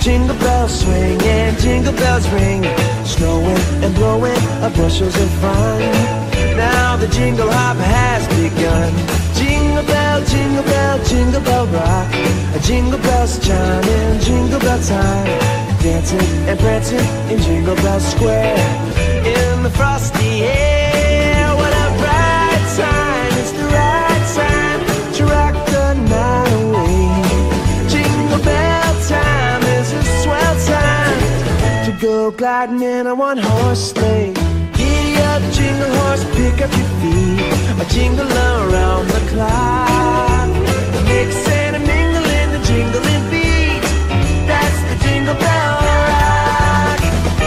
Jingle bells swing and jingle bells ring, snowing and blowing bushels of fun. Now the jingle hop has begun. Jingle bell, jingle bell, jingle bell rock. Jingle bells chiming, jingle bell time, dancing and prancing in Jingle Bell Square. In the frosty air, what a bright time! It's the right time to rock the night away. Jingle bell time is a swell time to go gliding in a one-horse sleigh. Giddy up, jingle horse, pick up your feet, a jingle around the clock. Mix and a mingle in the jingling beat. That's the Jingle Bell Rock.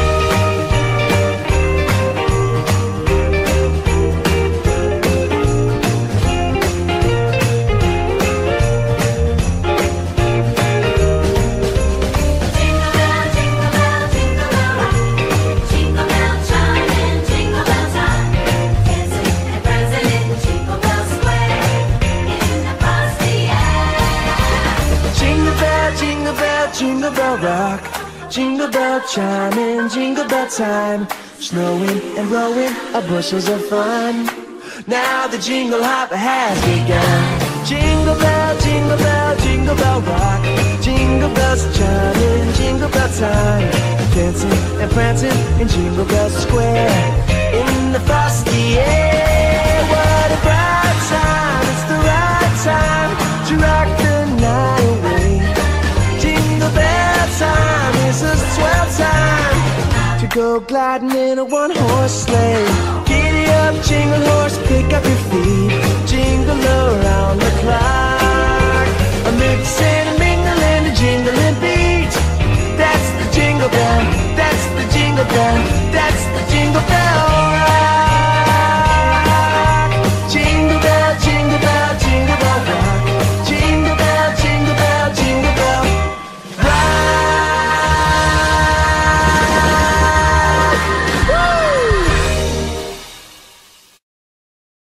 Jingle bell, jingle bell, jingle bell rock. Jingle bell chiming, jingle bell time, dancing and prancing in Jingle Bell Square. In the frosty air. Jingle bell, jingle bell, jingle bell rock. Jingle bell chiming, jingle bell time, snowing and blowing bushels of fun. Now the jingle hop has begun. Jingle bell, jingle bell, jingle bell rock. Jingle bells chiming, jingle bell time, dancing and prancing in Jingle Bell Square. In the frosty air, what a bright time! It's the right time to rock the night away. Jingle bell time is a swell time to go gliding in a one-horse sleigh. Giddy up, jingle horse, pick up your feet, jingle around the clock. A mix and a mingle and a jingling beat. That's the jingle bell, that's the jingle bell.